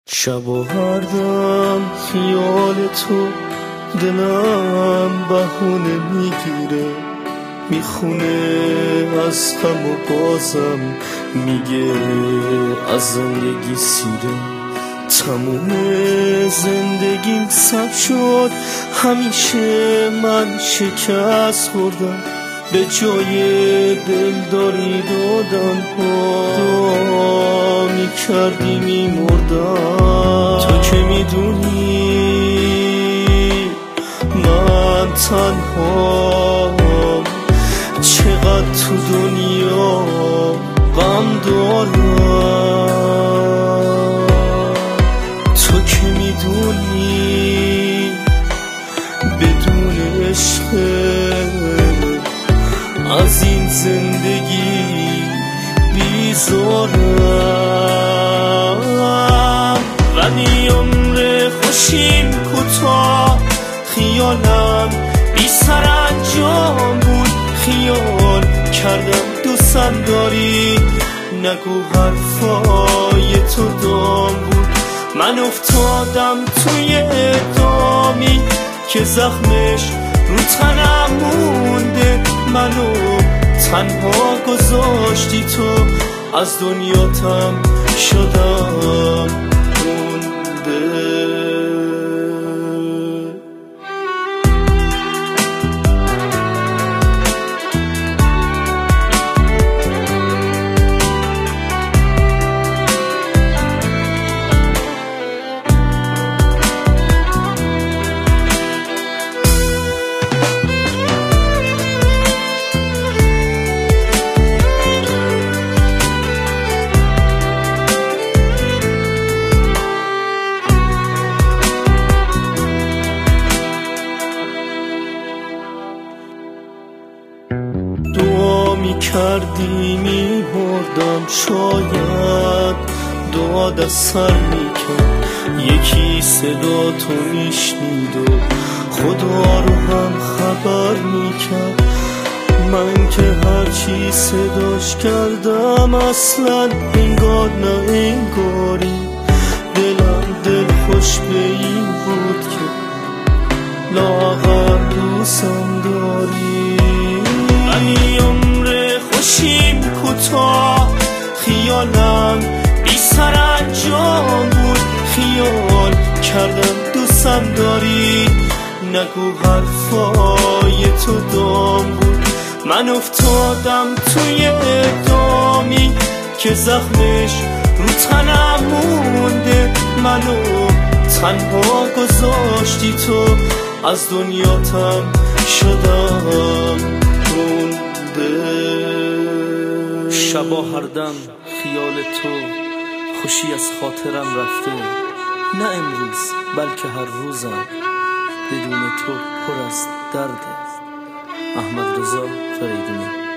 شب و هر دم خیال تو دلم بهونه میگیره، میخونه از غم و بازم میگه از زندگی سیره. تموم زندگیم سب شد، همیشه من شکست خوردم، به جای دلداری دادم دعا میکردی میمردم. تو که میدونی من تنهام، چقدر تو دنیا غم دارم. تو که میدونی بدون عشق از این زندگی بیزارم. ولی عمر خوشیم کوتاه، خیالم بی سر انجام بود. خیال کردم دوستم داری، نگو حرفای تو دام بود. من افتادم توی دامی که زخمش رو تنم مونده. منو تنها گذاشتی تو، از دنیاتم شدم مونده. دعا میکردی میمردم، شاید دعا دست سر میکرد. یکی صدا تو میشنید و خدا رو هم خبر میکرد. من که هرچی صداش کردم اصلا انگار نه انگاری. دلم دل خوش به این بود که لاغر دوستم داری. ولی عمر خوشیم کوتاه، خیالم بی سر انجام بود. خیال کردم دوستم داری، نگو حرفای تو دام بود. من افتادم توی دامی که زخمش رو تنم مونده. منو تنها گذاشتی تو، از دنیاتم شدم مونده. شبا هر دم خیال تو خوشی از خاطرم رفته. نه امروز بلکه هر روزم بدون تو پر از درده. احمد رضا فریدونی.